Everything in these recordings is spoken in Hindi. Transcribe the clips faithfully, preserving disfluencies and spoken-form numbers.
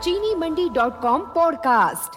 चीनी मंडी डॉट कॉम पॉडकास्ट।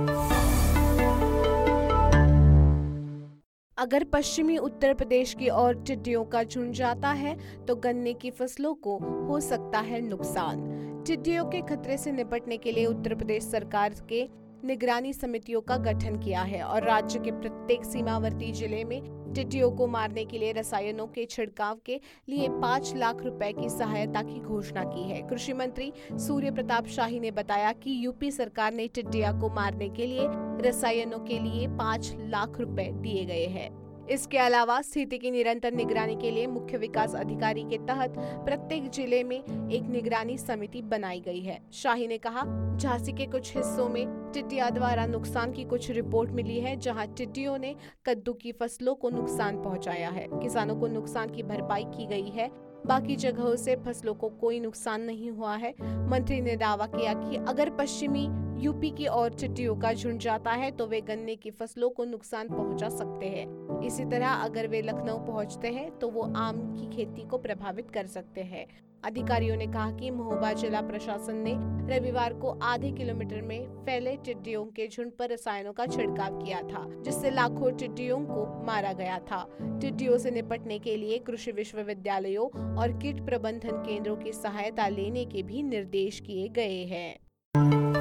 अगर पश्चिमी उत्तर प्रदेश की ओर टिड्डियों का झुंड जाता है तो गन्ने की फसलों को हो सकता है नुकसान। टिड्डियों के खतरे से निपटने के लिए उत्तर प्रदेश सरकार के निगरानी समितियों का गठन किया है और राज्य के प्रत्येक सीमावर्ती जिले में टिड्डियों को मारने के लिए रसायनों के छिड़काव के लिए पाँच लाख रुपए की सहायता की घोषणा की है। कृषि मंत्री सूर्य प्रताप शाही ने बताया कि यूपी सरकार ने टिड्डियों को मारने के लिए रसायनों के लिए पाँच लाख रुपए दिए गए हैं। इसके अलावा स्थिति की निरंतर निगरानी के लिए मुख्य विकास अधिकारी के तहत प्रत्येक जिले में एक निगरानी समिति बनाई गई है। शाही ने कहा, झांसी के कुछ हिस्सों में टिड्डियों द्वारा नुकसान की कुछ रिपोर्ट मिली है, जहां टिड्डियों ने कद्दू की फसलों को नुकसान पहुंचाया है। किसानों को नुकसान की भरपाई की गई है, बाकी जगहों से फसलों को कोई नुकसान नहीं हुआ है। मंत्री ने दावा किया कि अगर पश्चिमी यूपी की ओर टिड्डियों का झुंड जाता है तो वे गन्ने की फसलों को नुकसान पहुंचा सकते हैं। इसी तरह अगर वे लखनऊ पहुंचते हैं तो वो आम की खेती को प्रभावित कर सकते हैं। अधिकारियों ने कहा कि महोबा जिला प्रशासन ने रविवार को आधे किलोमीटर में फैले टिड्डियों के झुंड पर रसायनों का छिड़काव किया था, जिससे लाखों टिड्डियों को मारा गया था। टिड्डियों से निपटने के लिए कृषि विश्वविद्यालयों और कीट प्रबंधन केंद्रों की सहायता लेने के भी निर्देश किए गए हैं।